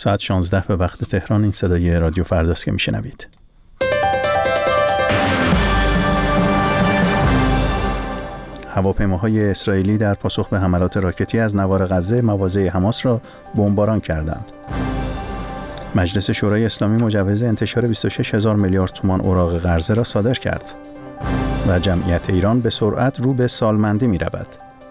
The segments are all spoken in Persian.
ساعت 16 به وقت تهران. این صدای رادیو فرداست که میشنوید. هواپیماهای اسرائیلی در پاسخ به حملات راکتی از نوار غزه مواضع حماس را بمباران کردند. مجلس شورای اسلامی مجوز انتشار 26,000 میلیارد تومان اوراق قرضه را صادر کرد و جمعیت ایران به سرعت رو به سالمندی می رود.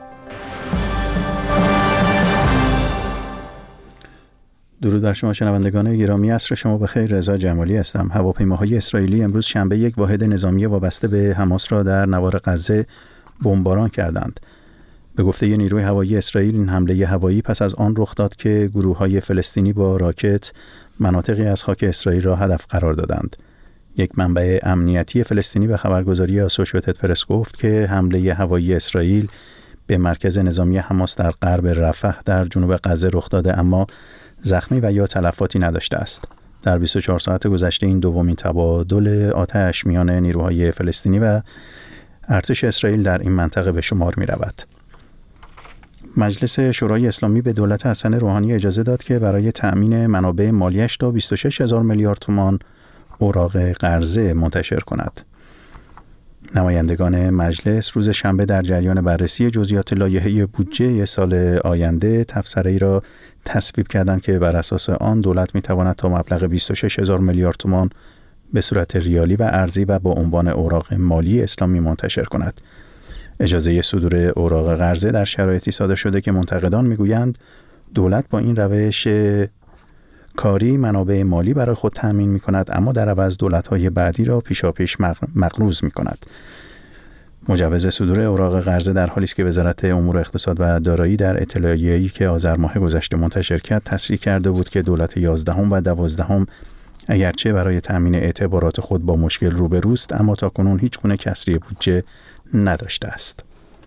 درود بر شما شنوندگان گرامی، عصر شما بخیر. رضا جمالی هستم. هواپیماهای اسرائیلی امروز شنبه یک واحد نظامی وابسته به حماس را در نوار غزه بمباران کردند. به گفته نیروی هوایی اسرائیل این حمله هوایی پس از آن رخ داد که گروه‌های فلسطینی با راکت مناطقی از خاک اسرائیل را هدف قرار دادند. یک منبع امنیتی فلسطینی به خبرگزاری آسوشییتد پرس گفت که حمله هوایی اسرائیل به مرکز نظامی حماس در غرب رفح در جنوب غزه رخ داده، اما زخمی و یا تلفاتی نداشته است. در 24 ساعت گذشته این دومین تبادل آتش میان نیروهای فلسطینی و ارتش اسرائیل در این منطقه به شمار می رود. مجلس شورای اسلامی به دولت حسن روحانی اجازه داد که برای تأمین منابع مالیش تا 26,000 میلیارد تومان اوراق قرضه منتشر کند. نمایندگان مجلس روز شنبه در جریان بررسی جزئیات لایحه بودجه سال آینده تبصره‌ای را تصویب کردند که بر اساس آن دولت می‌تواند تا مبلغ 26,000 میلیارد تومان به صورت ریالی و ارزی و با عنوان اوراق مالی اسلامی منتشر کند. اجازه صدور اوراق قرضه در شرایطی صادر شده که منتقدان میگویند دولت با این روش کاری منابع مالی برای خود تأمین می‌کند، اما در عوض دولت‌های بعدی را پیشاپیش مقروض می‌کند. مجوز صدور اوراق قرضه در حالی است که وزارت امور اقتصاد و دارایی در اطلاعیه‌ای که آذر ماه گذشته منتشر کرد تصریح کرده بود که دولت 11 و 12 اگرچه برای تأمین اعتبارات خود با مشکل روبروست، اما تاکنون هیچ گونه کسری بودجه نداشته است.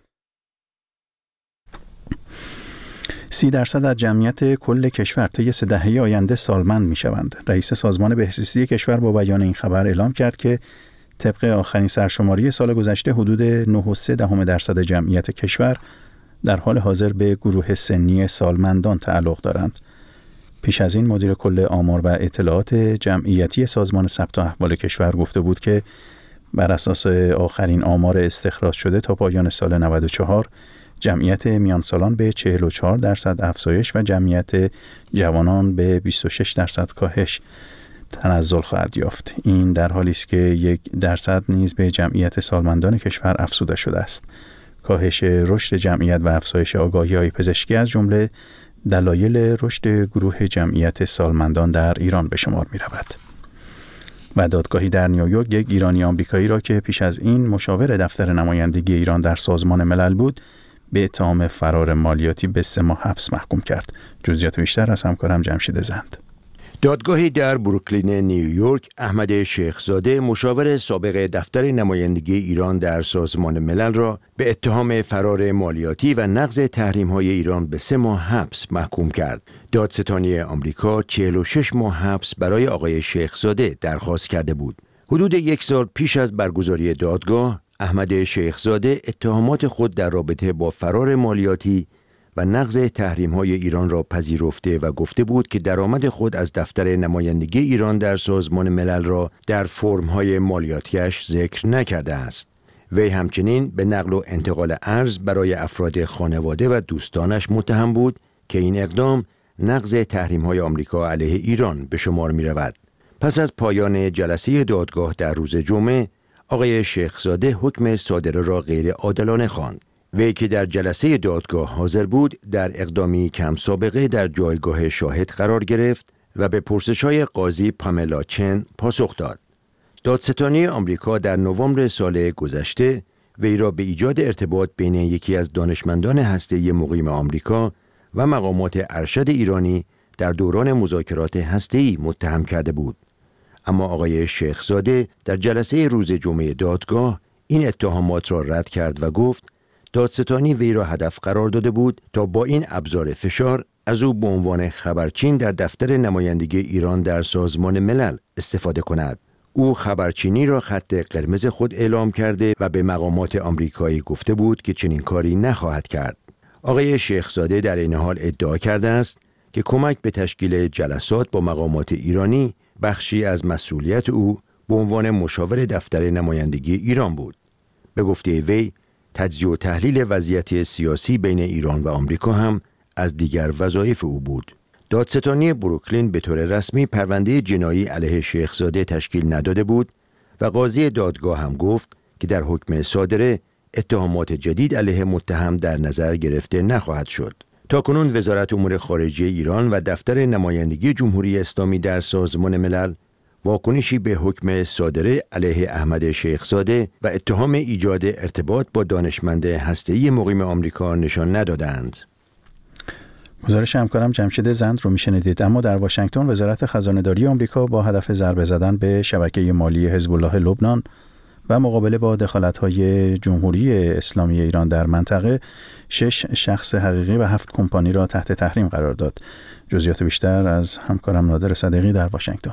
30% از جمعیت کل کشور طی 3 دهه آینده سالمند می‌شوند. رئیس سازمان بهزیستی کشور با بیان این خبر اعلام کرد که طبق آخرین سرشماری سال گذشته حدود 9.3% جمعیت کشور در حال حاضر به گروه سنی سالمندان تعلق دارند. پیش از این مدیر کل آمار و اطلاعات جمعیتی سازمان ثبت احوال کشور گفته بود که بر اساس آخرین آمار استخراج شده تا پایان سال 94 جمعیت میان سالان به 44% افزایش و جمعیت جوانان به 26% کاهش تنزل خواهد یافت. این در حالی است که 1% نیز به جمعیت سالمندان کشور افزوده شده است. کاهش رشد جمعیت و افزایش آگاهی‌های پزشکی از جمله دلایل رشد گروه جمعیت سالمندان در ایران به شمار می رود. و دادگاهی در نیویورک یک ایرانی آمریکایی را که پیش از این مشاور دفتر نمایندگی ایران در سازمان ملل بود به اتهام فرار مالیاتی به 3 ماه حبس محکوم کرد. جزئیات بیشتر از همکارم جمشید زند. دادگاهی در بروکلین نیویورک احمد شیخزاده مشاور سابق دفتر نمایندگی ایران در سازمان ملل را به اتهام فرار مالیاتی و نقض تحریم‌های ایران به 3 ماه حبس محکوم کرد. دادستانی آمریکا 46 ماه حبس برای آقای شیخزاده درخواست کرده بود. حدود 1 سال پیش از برگزاری دادگاه، احمد شیخزاده اتهامات خود در رابطه با فرار مالیاتی و نقض تحریم‌های ایران را پذیرفته و گفته بود که درآمد خود از دفتر نمایندگی ایران در سازمان ملل را در فرم‌های مالیاتیش ذکر نکرده است. وی همچنین به نقل و انتقال ارز برای افراد خانواده و دوستانش متهم بود که این اقدام نقض تحریم‌های آمریکا علیه ایران به شمار می‌رود. پس از پایان جلسه دادگاه در روز جمعه، آقای شیخزاده حکم صادره را غیر عادلانه خواند. وی که در جلسه دادگاه حاضر بود، در اقدامی کم سابقه در جایگاه شاهد قرار گرفت و به پرسش‌های قاضی پاملا چن پاسخ داد. دادستانی آمریکا در نوامبر سال گذشته وی را به ایجاد ارتباط بین یکی از دانشمندان هسته‌ای مقیم آمریکا و مقامات ارشد ایرانی در دوران مذاکرات هسته‌ای متهم کرده بود. اما آقای شیخزاده در جلسه روز جمعه دادگاه این اتهامات را رد کرد و گفت دادستانی وی را هدف قرار داده بود تا با این ابزار فشار از او به عنوان خبرچین در دفتر نمایندگی ایران در سازمان ملل استفاده کند. او خبرچینی را خط قرمز خود اعلام کرده و به مقامات آمریکایی گفته بود که چنین کاری نخواهد کرد. آقای شیخزاده در این حال ادعا کرده است که کمک به تشکیل جلسات با مقامات ایرانی بخشی از مسئولیت او به عنوان مشاور دفتر نمایندگی ایران بود. به گفته وی، تجزیه و تحلیل وضعیت سیاسی بین ایران و آمریکا هم از دیگر وظایف او بود. دادستانی بروکلین به طور رسمی پرونده جنایی علیه شیخزاده تشکیل نداده بود و قاضی دادگاه هم گفت که در حکم صادره اتهامات جدید علیه متهم در نظر گرفته نخواهد شد. تاکنون وزارت امور خارجه ایران و دفتر نمایندگی جمهوری اسلامی در سازمان ملل واکنشی به حکم صادره علیه احمد شیخزاده و اتهام ایجاد ارتباط با دانشمند هسته‌ای مقیم آمریکا نشان ندادند. گزارش همکارم جمشید زند رو میشنیدید. اما در واشنگتن وزارت خزانه‌داری آمریکا با هدف ضربه زدن به شبکه مالی حزب الله لبنان و مقابله با دخالت‌های جمهوری اسلامی ایران در منطقه 6 شخص حقیقی و 7 کمپانی را تحت تحریم قرار داد. جزئیات بیشتر از همکارم نادر صدیقی در واشنگتن.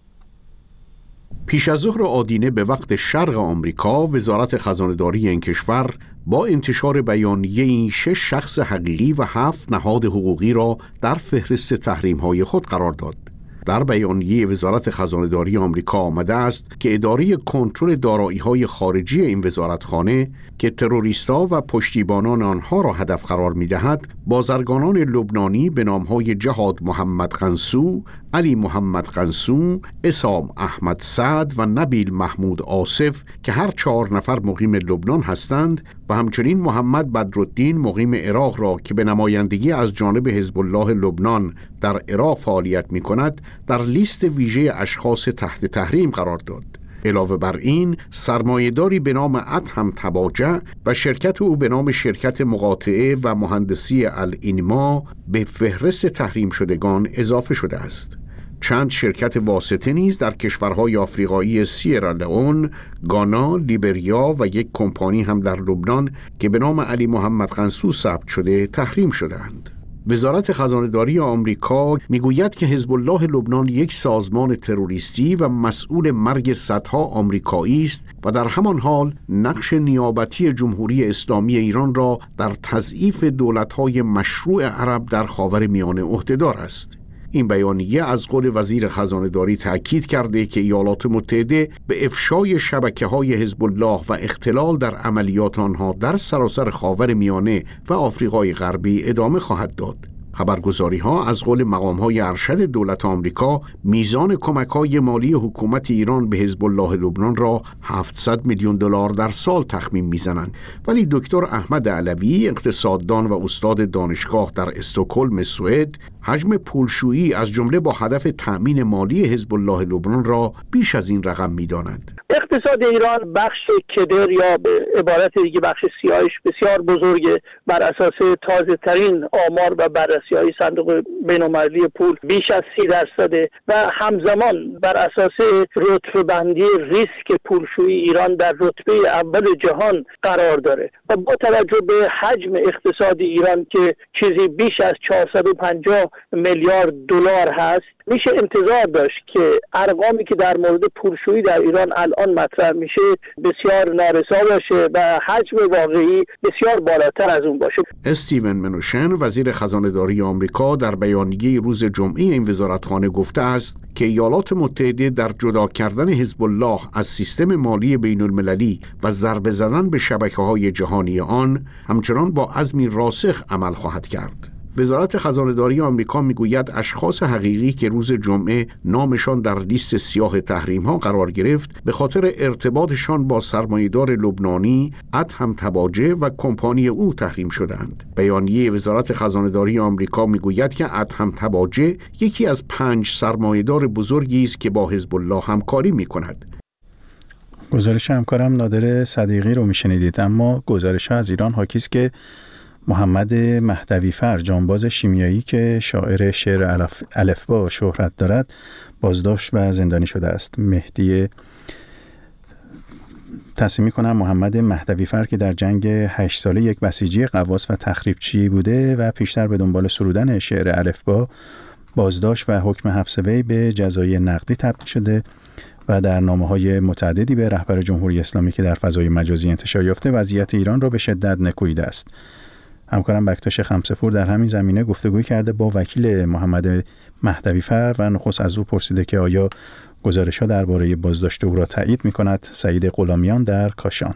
پیش از ظهر آدینه به وقت شرق آمریکا، وزارت خزانه‌داری این کشور با انتشار بیانیه این 6 شخص حقیقی و 7 نهاد حقوقی را در فهرست تحریم‌های خود قرار داد. در بیانیه وزارت خزانه‌داری آمریکا آمده است که اداره کنترل دارایی‌های خارجی این وزارتخانه که تروریست‌ها و پشتیبانان آنها را هدف قرار می‌دهد، بازرگانان لبنانی به نام‌های جهاد محمد قنصو، علی محمد قنصو، اسام احمد سعد و نبیل محمود آصف که هر 4 نفر مقیم لبنان هستند و همچنین محمد بدرالدین مقیم عراق را که به نمایندگی از جانب حزب الله لبنان در عراق فعالیت می‌کند، در لیست ویژه اشخاص تحت تحریم قرار داد. علاوه بر این، سرمایه‌داری به نام ادهم تباجع و شرکت او به نام شرکت مقاطعه و مهندسی الانما به فهرست تحریم شدگان اضافه شده است. چند شرکت واسطه نیز در کشورهای آفریقایی سیرالئون، گانا، لیبریا و یک کمپانی هم در لبنان که به نام علی محمد قنصو ثبت شده تحریم شده‌اند. وزارت خزانه‌داری آمریکا میگوید که حزب الله لبنان یک سازمان تروریستی و مسئول مرگ صدها آمریکایی است و در همان حال نقش نیابتی جمهوری اسلامی ایران را در تضعیف دولت‌های مشروع عرب در خاورمیانه عهده‌دار است. این بیانیه از قول وزیر خزانه‌داری تأکید کرده که ایالات متحده به افشای شبکه‌های حزب الله و اختلال در عملیات آنها در سراسر خاورمیانه و آفریقای غربی ادامه خواهد داد. خبرگزاری‌ها از قول مقام‌های ارشد دولت آمریکا میزان کمک‌های مالی حکومت ایران به حزب الله لبنان را 700 میلیون دلار در سال تخمین می‌زنند، ولی دکتر احمد علوی، اقتصاددان و استاد دانشگاه در استکهلم، سوئد، حجم پولشویی از جمله با هدف تأمین مالی حزب الله لبنان را بیش از این رقم می‌داند. اقتصاد ایران بخش کدر یا به عبارت دیگه بخش سیاهش بسیار بزرگه. بر اساس تازه ترین آمار و بررسی‌های صندوق بین‌المللی پول بیش از 30% و همزمان بر اساس رتبه بندی ریسک پولشویی ایران در رتبه اول جهان قرار داره و با توجه به حجم اقتصاد ایران که چیزی بیش از 450 میلیارد دلار هست، میشه انتظار داشت که ارقامی که در مورد پولشویی در ایران الان مطرح میشه بسیار نارسا باشه و حجم واقعی بسیار بالاتر از اون باشه. استیون منوشن، وزیر خزانه‌داری آمریکا، در بیانیه روز جمعه این وزارتخانه گفته است که ایالات متحده در جدا کردن حزب الله از سیستم مالی بین‌المللی و ضربه زدن به شبکه‌های جهانی آن همچنان با عزمی راسخ عمل خواهد کرد. وزارت خزانه‌داری آمریکا میگوید اشخاص حقیقی که روز جمعه نامشان در لیست سیاه تحریم‌ها قرار گرفت به خاطر ارتباطشان با سرمایه‌دار لبنانی ادهم تباجع و کمپانی او تحریم شدند. بیانیه وزارت خزانه‌داری آمریکا میگوید که ادهم تباجع یکی از 5 سرمایه‌دار بزرگی است که با حزب الله همکاری می‌کند. گزارش همکارم نادر صدیقی رو میشنیدید. اما گزارش از ایران حاکی است که محمد مهدوی‌فر، جانباز شیمیایی که شاعر شعر الفبا شهرت دارد، بازداشت و زندانی شده است. مهدی تصمیم می‌کنم محمد مهدوی‌فر که در جنگ 8 ساله یک بسیجی غواص و تخریبچی بوده و پیشتر به دنبال سرودن شعر الفبا، بازداشت و حکم حبس وی به جزای نقدی تبدیل شده و در نامه‌های متعددی به رهبر جمهوری اسلامی که در فضای مجازی انتشار یافته وضعیت ایران را به شدت نکوییده است. همکارم بکتاش خمسه‌پور در همین زمینه گفتگوی کرده با وکیل محمد مهدوی‌فر و نخست از او پرسیده که آیا گزارش‌ها درباره بازداشت او را تایید می‌کند. سعید غلامیان در کاشان.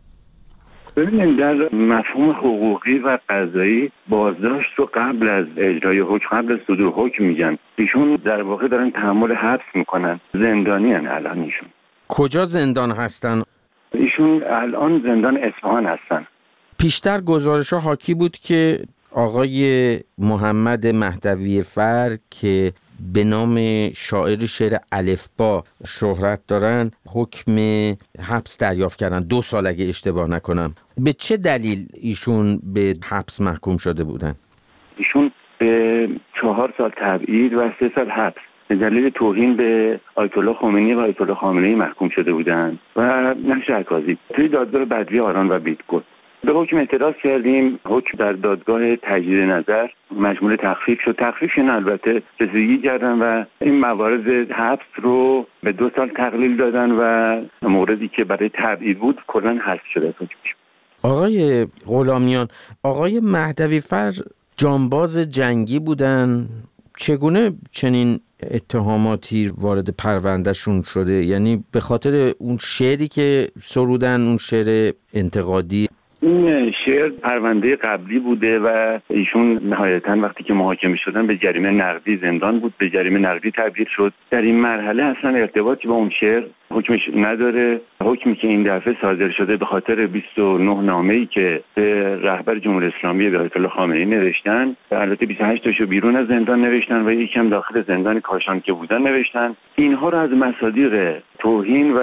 ببینید، در مفهوم حقوقی و قضایی بازداشت رو قبل از اجرای حکم، قبل از صدور حکم میگن. ایشون در واقع دارن تحمل حبس میکنن، زندانی هن الان. ایشون کجا زندان هستن؟ ایشون الان زندان اصفهان هستن. پیشتر گزارش‌ها حاکی بود که آقای محمد مهدوی‌فر که به نام شاعر شعر الفبا شهرت دارن حکم حبس دریافت کردن 2 سال اگه اشتباه نکنم. به چه دلیل ایشون به حبس محکوم شده بودن؟ ایشون به 4 سال تبعید و 3 سال حبس به دلیل توهین به آیت الله خمینی و آیت الله خامنه‌ای محکوم شده بودند و نشر عکاسی توی دادگاه بدوی آران و بیدگل. به حکم اعتراض کردیم. حکم در دادگاه تجدید نظر مجموع تخفیف شد. تخفیفشون البته رسیدگی کردن و این موارد حبس رو به 2 سال تقلیل دادن و موردی که برای تبعید بود کلاً حذف شده. آقای غلامیان، آقای مهدوی‌فر جانباز جنگی بودن. چگونه چنین اتهاماتی وارد پروندهشون شده؟ یعنی به خاطر اون شعری که سرودن، اون شعر انتقادی؟ این شعر پرونده قبلی بوده و ایشون نهایتاً وقتی که محاکمه شدن به جریمه نقدی زندان بود، به جریمه نقدی تبدیل شد. در این مرحله اصلا ارتباطی با اون شعر حکمش نداره. حکمی که این دفعه صادر شده به خاطر 29 نامه‌ای که به رهبر جمهوری اسلامی به آیت الله خامنه‌ای نوشتن، البته 28 تاشو بیرون از زندان نوشتن و یکم داخل زندان کاشان که بودن نوشتن. اینها رو از مصادیق توهین و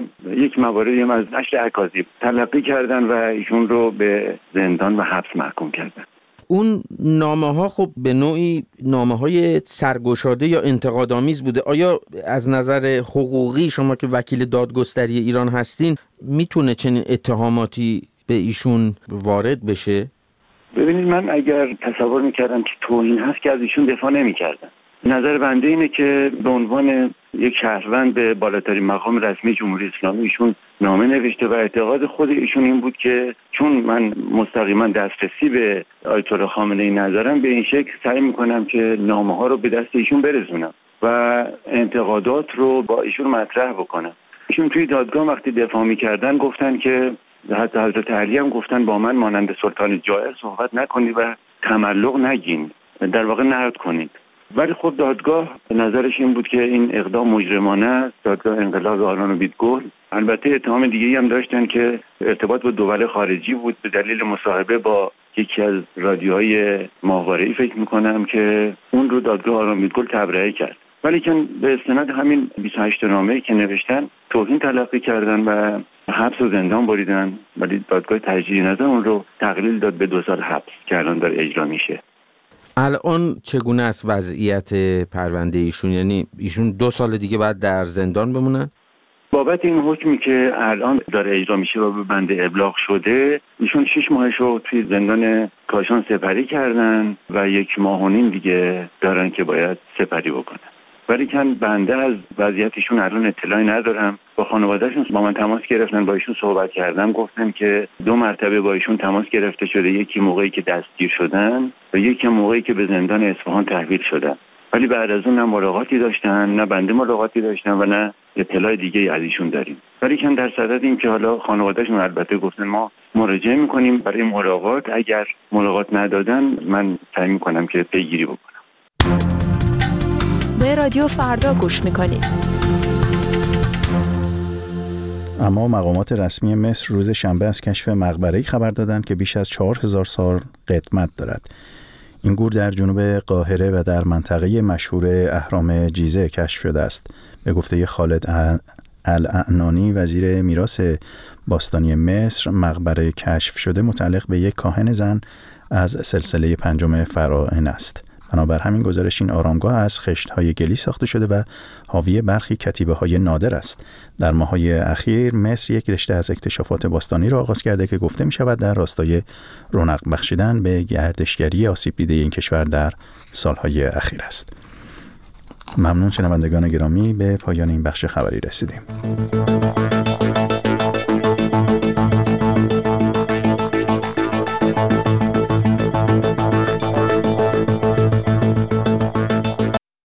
یک مواردی هم از نشر عکاسی تلقی کردن و ایشون رو به زندان و حبس محکوم کردن. اون نامه‌ها خب به نوعی نامه‌های سرگشاده یا انتقادآمیز بوده. آیا از نظر حقوقی شما که وکیل دادگستری ایران هستین میتونه چنین اتهاماتی به ایشون وارد بشه؟ ببینید، من اگر تصور میکردم که توهین هست که از ایشون دفاع نمیکردم. نظر بنده اینه که به عنوان یک شهروند به بالاترین مقام رسمی جمهوری اسلامی ایشون نامه نوشته و اعتقاد خود ایشون این بود که چون من مستقیما دسترسی به آیت الله خامنه‌ای ندارم، به این شکل سعی میکنم که نامه ها رو به دست ایشون برسونم و انتقادات رو با ایشون مطرح بکنم. ایشون توی دادگاه وقتی دفاع میکردن گفتن که حتی حضرت علی هم گفتن با من مانند سلطان جائر صحبت نکنید و تملق نگین، در واقع نقد کنید. ولی خود دادگاه نظرش این بود که این اقدام مجرمانه است. دادگاه انقلاب آران و بیدگل البته اتهام دیگه‌ای هم داشتن که ارتباط با دول خارجی بود به دلیل مصاحبه با یکی از رادیوهای ماهواره‌ای فکر می‌کنم که اون رو دادگاه آران و بیدگل تبرئه کرد. ولی که به استناد همین 28 نامه‌ای که نوشتن توهین تلقی کردن و حبس و زندان بریدن، ولی دادگاه تجدید نظر اون رو تقلیل داد به 2 سال حبس که الان داره اجرا میشه. الان چگونه است وضعیت پرونده ایشون؟ یعنی ایشون 2 سال دیگه بعد در زندان بمونن؟ بابت این حکمی که الان داره اجرا میشه و به بنده ابلاغ شده، ایشون 6 ماهش رو توی زندان کاشان سپری کردن و 1.5 ماه دیگه دارن که باید سپری بکنن. ولی که بنده از وضعیتشون الان اطلاعی ندارم. با خانواده‌شون با من تماس گرفتن، با ایشون صحبت کردم، گفتن که 2 مرتبه با ایشون تماس گرفته شده، یکی موقعی که دستگیر شدن و یکی موقعی که به زندان اصفهان تحویل شدن. ولی بعد از اون نه ملاقاتی داشتن، نه بنده ملاقاتی داشتن و نه اطلاع دیگه از ایشون داریم. ولی که در صدد این که حالا خانواده‌شون البته گفتن ما مراجعه می‌کنیم برای ملاقات، اگر ملاقات ندادن من سعی می‌کنم که پیگیری بکنم. به رادیو فردا گوش میکنید. اما مقامات رسمی مصر روز شنبه از کشف مقبره‌ای خبر دادند که بیش از 4000 سال قدمت دارد. این گور در جنوب قاهره و در منطقه مشهور اهرام جیزه کشف شده است. به گفته خالد العنانی وزیر میراث باستانی مصر، مقبره کشف شده متعلق به یک کاهن زن از سلسله 5 فراعنه است. بنابر همین گزارش این آرامگاه از خشت‌های گلی ساخته شده و حاوی برخی کتیبه‌های نادر است. در ماه‌های اخیر مصر یک رشته از اکتشافات باستانی را آغاز کرده که گفته می‌شود در راستای رونق بخشیدن به گردشگری آسیب دیده این کشور در سال‌های اخیر است. ممنون شنوندگان گرامی، به پایان این بخش خبری رسیدیم.